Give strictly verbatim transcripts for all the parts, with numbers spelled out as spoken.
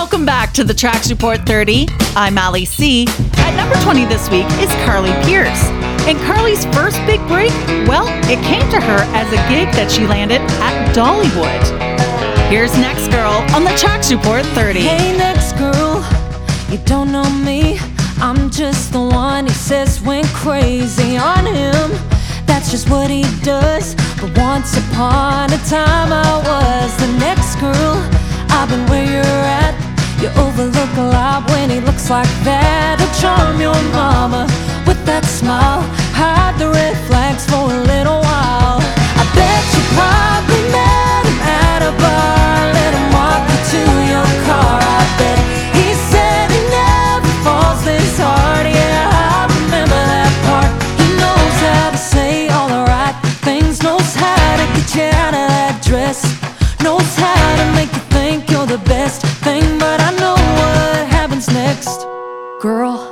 Welcome back to the Tracks Report thirty. I'm Allie C. At number twenty this week is Carly Pearce. And Carly's first big break, well, it came to her as a gig that she landed at Dollywood. Here's Next Girl on the Tracks Report thirty. Hey, next girl, you don't know me. I'm just the one he says went crazy on him. That's just what he does. But once upon a time I was the next girl. I've been where you're at. You overlook a lot when he looks like that. He'll charm your mama with that smile. Hide the red flags for a little while. I bet you probably met him at a bar. Let him walk you to your car. I bet he said he never falls this hard. Yeah, I remember that part. He knows how to say all the right things. Knows how to get you out of that dress. Knows how to make you think you're the best thing. But I know what happens next, girl.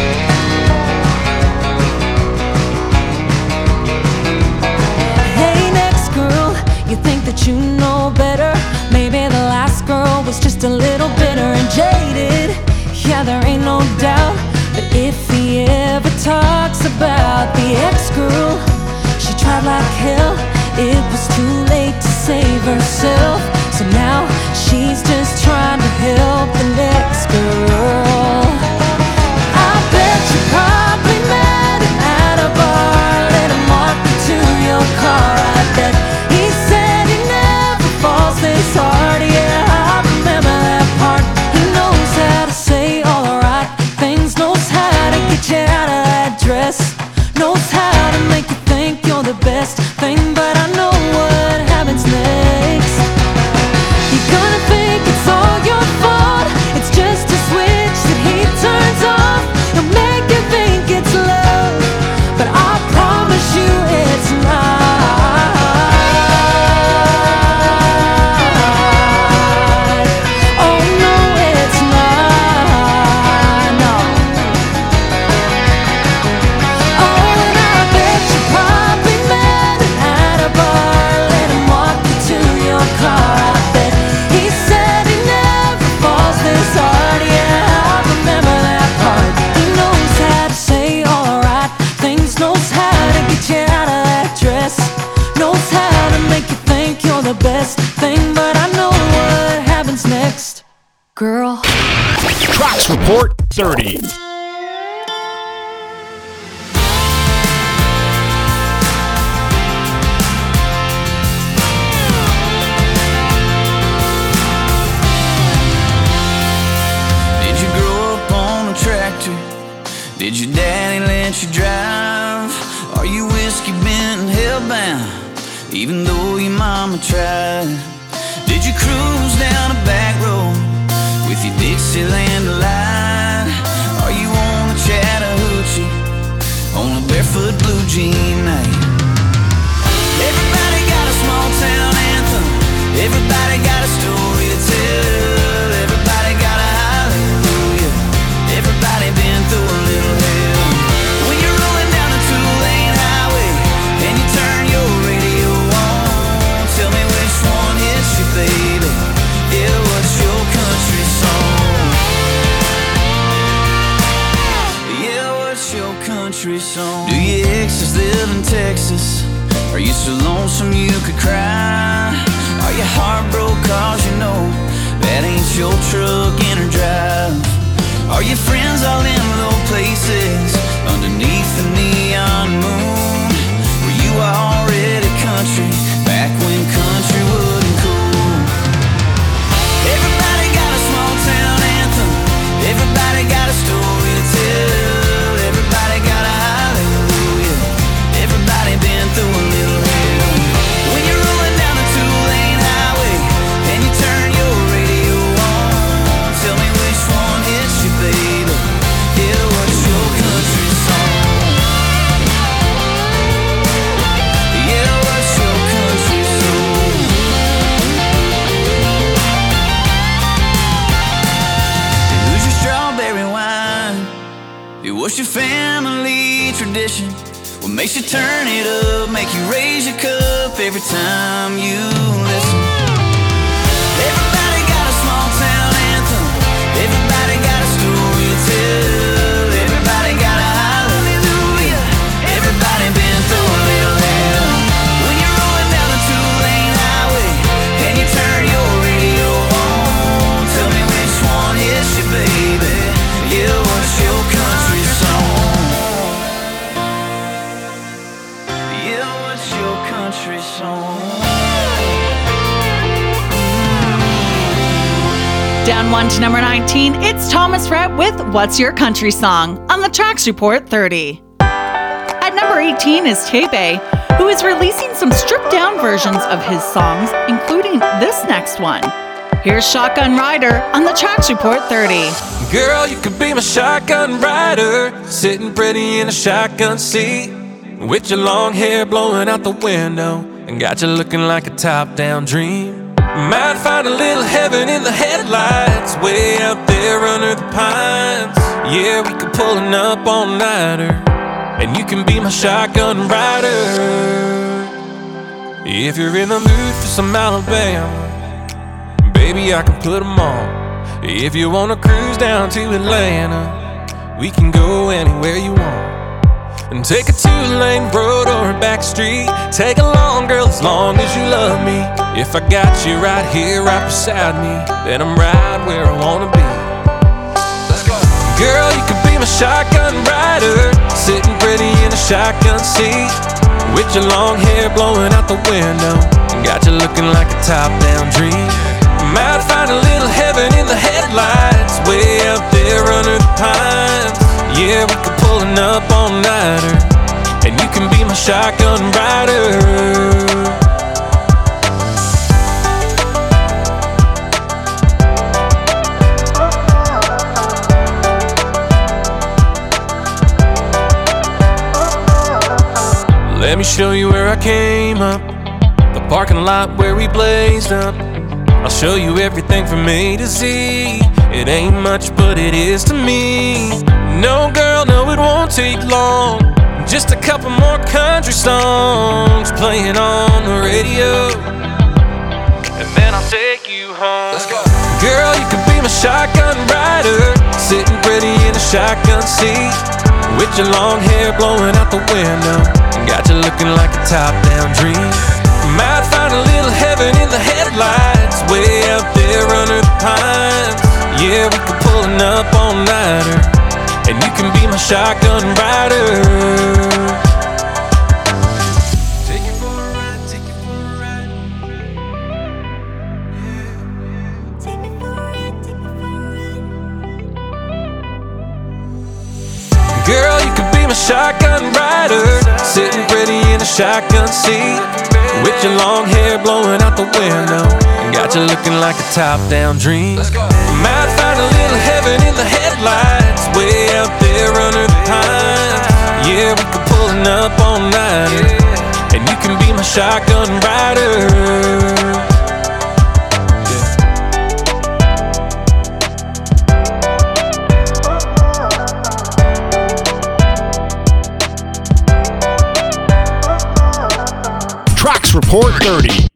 Hey, next girl, you think that you know better. Maybe the last girl was just a little bitter and jaded. Yeah, there ain't no doubt. But if he ever talks about the ex-girl, she tried like hell. It was too late to save herself. So now she's just trying to help the next girl. I bet you probably met him at a bar. Let him walk you to your car. I bet he said he never falls this hard. Yeah, I remember that part. He knows how to say all the right things. Knows how to get you out of that dress. Knows how to make you think you're the best thing. But I know what happens next. You're gonna think it's all your fault. It's just a switch that he turns off. He'll make you think it's love, but I promise you it's not. Oh no, it's not. No. Oh, and I bet you probably met him at a bar. Let him walk you to your car. I bet he said he never falls this hard. Yeah, I remember that part. He knows how to say all the right things. Knows how to get you out of that dress. Knows how to make you think you're the best thing. But I know what happens next, girl. Tracks Report thirty. Did you grow up on a tractor? Did your daddy let you drive? Are you whiskey bent and hellbound, even though your mama tried? Did you cruise down a back road with your Dixieland delight? Are you on a Chattahoochee on a barefoot blue jean night? Everybody got a small town anthem. Everybody got a story to tell. Everybody got a hallelujah. Everybody been through a little hell. When you're rolling down a two-lane highway and you turn your radio on, tell me which one hits you, baby. Yeah, what's your country song? Yeah, what's your country song? Do your exes live in Texas? Are you so lonesome you could cry? Are you heartbroken cause you know that ain't your truck in or drive? Are your friends all in low places underneath the neon moon? Were you already country back when country wasn't cool? Everybody got a small town anthem. Everybody got a story to tell. Everybody got a hallelujah. Everybody been through a little hell. When you're rolling down a two-lane highway and you turn your radio on, tell me which one hits you, baby. Yeah, what's your country song? Yeah, what's your country song? Who's your strawberry wine? What's your family tradition? What makes you turn it up, make you raise your cup every time you listen? Everybody got a small town anthem. Down one to number nineteen, it's Thomas Rhett with What's Your Country Song on the Tracks Report thirty. At number eighteen is Tebe, who is releasing some stripped-down versions of his songs, including this next one. Here's Shotgun Rider on the Tracks Report thirty. Girl, you could be my shotgun rider, sitting pretty in a shotgun seat, with your long hair blowing out the window, and got you looking like a top-down dream. Might find a little heaven in the headlights, way out there under the pines. Yeah, we could pull an up all-nighter, and you can be my shotgun rider. If you're in the mood for some Alabama, baby, I can put them on. If you wanna cruise down to Atlanta, we can go anywhere you want. And take a two-lane road or a back street, take along, girl, as long as you love me. If I got you right here, right beside me, then I'm right where I wanna be. Let's go. Girl, you could be my shotgun rider, sitting pretty in a shotgun seat, with your long hair blowing out the window, and got you looking like a top-down dream. Might find a little heaven in the headlights, way out there under the pines. Yeah, we could pull an up all-nighter, and you can be my shotgun rider. Let me show you where I came up, the parking lot where we blazed up. I'll show you everything from A to Z. It ain't much, but it is to me. No, girl, no, it won't take long. Just a couple more country songs playing on the radio, and then I'll take you home. Let's go. Girl, you could be my shotgun rider, sitting pretty in a shotgun seat, with your long hair blowing out the window, and got you looking like a top-down dream. Might find a little heaven in the headlights, way out there under the pines. Yeah, we could pull an up all-nighter, and you can be my shotgun rider. Take you for a ride, take you for a ride. Yeah. Take me for a ride, take me for a ride. Girl, you could be my shotgun rider, sitting pretty in a shotgun seat, with your long hair blowing out the window, and got you looking like a top-down dream. Might find a little heaven in the headlights, way out there under the pines. Yeah, we could pull an up all-nighter, and you can be my shotgun rider. Tracks Report thirty.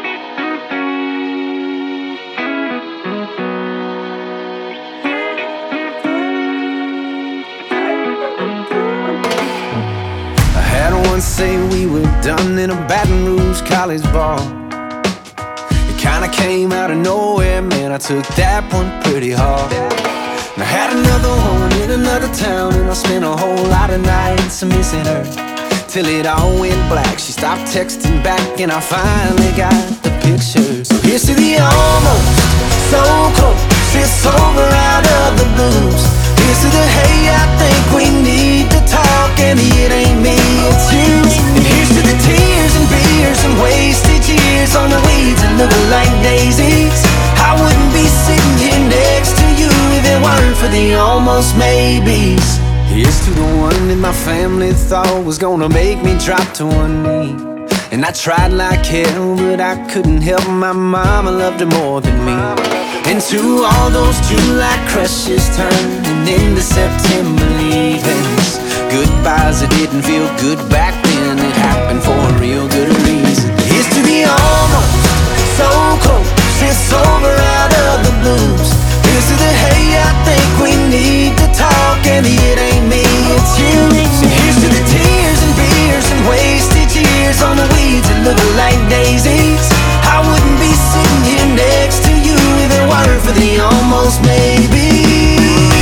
Say we were done in a Baton Rouge college ball. It kinda came out of nowhere, man, I took that one pretty hard. And I had another one in another town, and I spent a whole lot of nights missing her, till it all went black. She stopped texting back, and I finally got the picture. So here's to the almost, so close, it's over out of the blues. Here's to the hey, I think we need to talk, and it ain't me, it's you. And here's to the tears and beers and wasted years on the weeds and looking like daisies. I wouldn't be sitting here next to you if it weren't for the almost maybes. Here's to the one that my family thought was gonna make me drop to one knee. And I tried like hell, but I couldn't help my mama loved her more than me. And to all those July crushes turning into September leavings, goodbyes that didn't feel good back then, it happened for a real good reason. Here's to the almost, so close, it's over out of the blues. Here's to the hey, I think we need to talk, and it ain't me, it's you. So here's to the tears and beers and wasted years on the weeds that look like daisies. I wouldn't be sitting here next to you if it weren't for the almost maybe.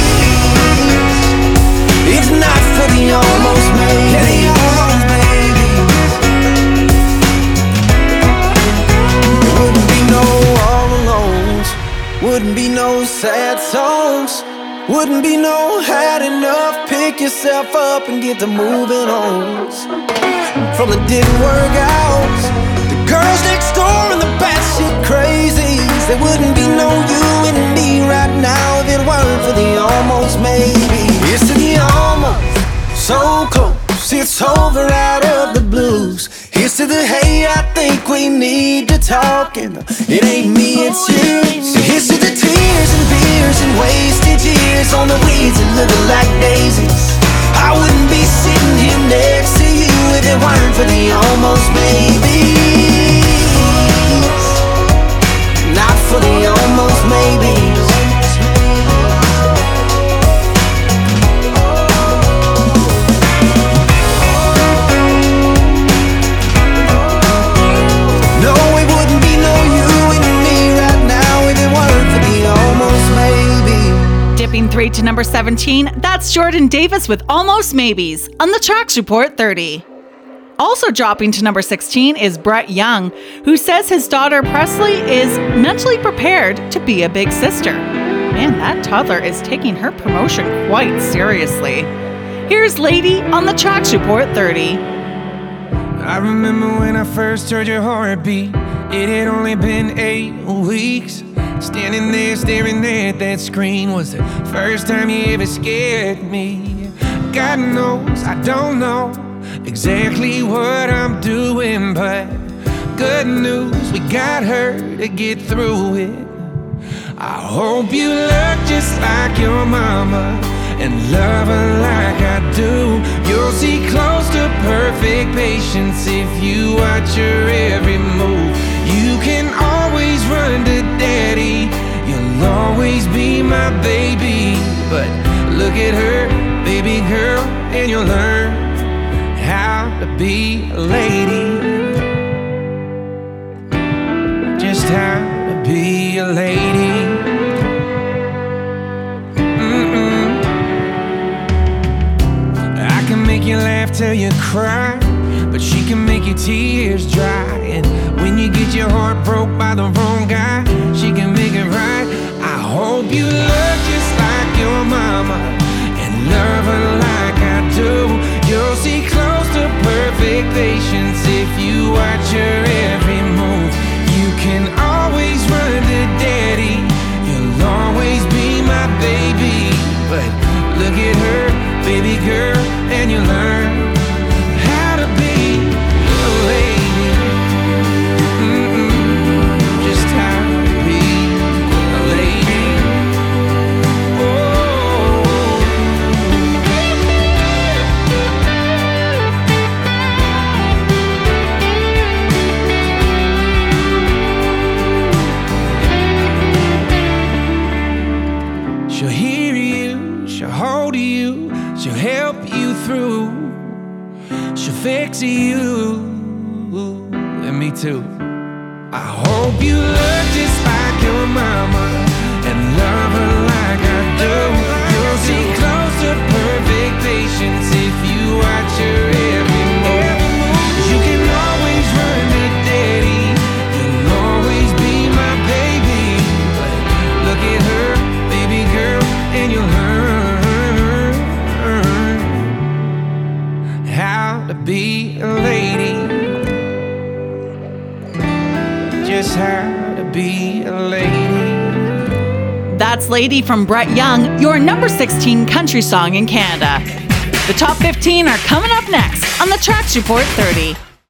If not for the almost maybe. Wouldn't be no all alones, wouldn't be no no sad songs. Wouldn't be no had enough. Pick yourself up and get to moving on. From the didn't work out, the girls next door and the batshit crazies. There wouldn't be no you and me right now if it weren't for the almost maybe. It's to the almost, so close, it's over out of the blues. Here's to the hey, I think we need to talk, and it ain't me, it's you. So here's to the tears and beers and wasted years on the weeds and looking like daisies. I wouldn't be sitting here next to you if it weren't for the almost maybes. Not for the almost maybes. Dipping three to number seventeen, that's Jordan Davis with Almost Maybes on the Tracks Report thirty. Also dropping to number sixteen is Brett Young, who says his daughter Presley is mentally prepared to be a big sister. Man, that toddler is taking her promotion quite seriously. Here's Lady on the Tracks Report thirty. I remember when I first heard your heartbeat. It had only been eight weeks. Standing there staring at that screen was the first time you ever scared me. God knows I don't know exactly what I'm doing, but good news, we got her to get through it. I hope you look just like your mama and love her like I do. You'll see close to perfect patience if you watch her every move. You can always run to daddy, you'll always be my baby. But look at her, baby girl, and you'll learn how to be a lady. Just how to be a lady. Mm-mm. I can make you laugh till you cry, but she can make your tears dry. And when you get your heart broke by the wrong guy, she can make it right. I hope you look just like your mama and love her like I do. You'll see close to perfect patience if you watch her every move. You can always run to daddy, you'll always be my baby. But look at her, baby girl, and you learn how to be a lady. Mm-mm, just how to be a lady. Oh. She'll hear you, she'll hold you, she'll help you through. She'll fix you, and me too. I hope you look just like your mama and love her like I do. You'll see close to perfect patience if you watch her every move. You can always run to daddy, you'll always be my baby. But look at her, baby girl, and you'll learn how to be a lady. Just how to be a lady. That's Lady from Brett Young, your number sixteen country song in Canada. The top fifteen are coming up next on the Tracks Report thirty.